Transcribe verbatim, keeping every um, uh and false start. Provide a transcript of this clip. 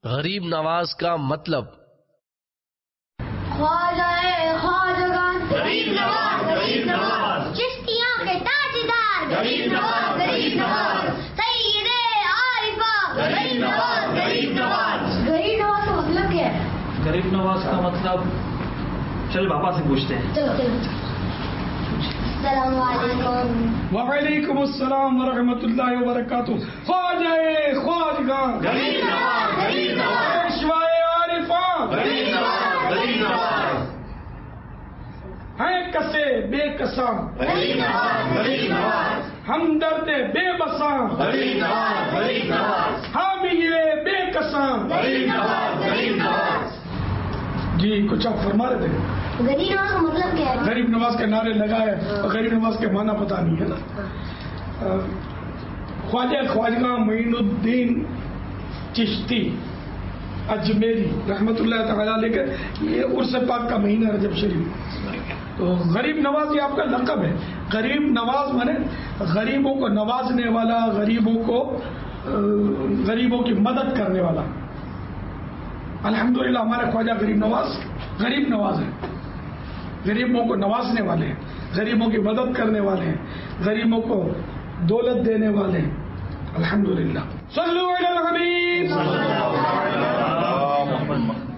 غریب نواز کا مطلب خواجہ خواجگان غریب نواز غریب نواز، چشتیاں کے تاجدار غریب نواز غریب نواز، سید عارفہ غریب نواز غریب نواز۔ غریب نواز کا مطلب کیا ہے؟ غریب نواز کا مطلب چل پاپا سے پوچھتے ہیں۔ چلو چلو السلام علیکم۔ وعلیکم السلام ورحمۃ اللہ وبرکاتہ۔ خواجہ خواجگان غریب نواز غریب نواز، پیشوائے عارفہ غریب نواز غریب نواز، ہیں کسے بے کساں غریب نواز غریب نواز، ہمدرد بے بساں غریب نواز غریب نواز، حامی بے کساں۔ غریب نواز غریب نواز۔ جی کچھ آپ فرما رہے تھے؟ غریب نواز کا مطلب کیا ہے؟ غریب نواز کے نعرے لگائے اور غریب نواز کے معنی پتہ نہیں ہے نا۔ خواجہ خواجگاں معین الدین چشتی اجمیری رحمۃ اللہ تعالیٰ علیہ کے یہ عرس پاک کا مہینہ رجب شریف، تو غریب نواز یہ آپ کا لقب ہے۔ غریب نواز مانے غریبوں کو نوازنے والا، غریبوں کو غریبوں کی مدد کرنے والا۔ الحمدللہ ہمارے خواجہ غریب نواز غریب نواز ہیں، غریبوں کو نوازنے والے ہیں، غریبوں کی مدد کرنے والے ہیں، غریبوں کو دولت دینے والے ہیں۔ الحمدللہ۔ صلو علی الحبیب۔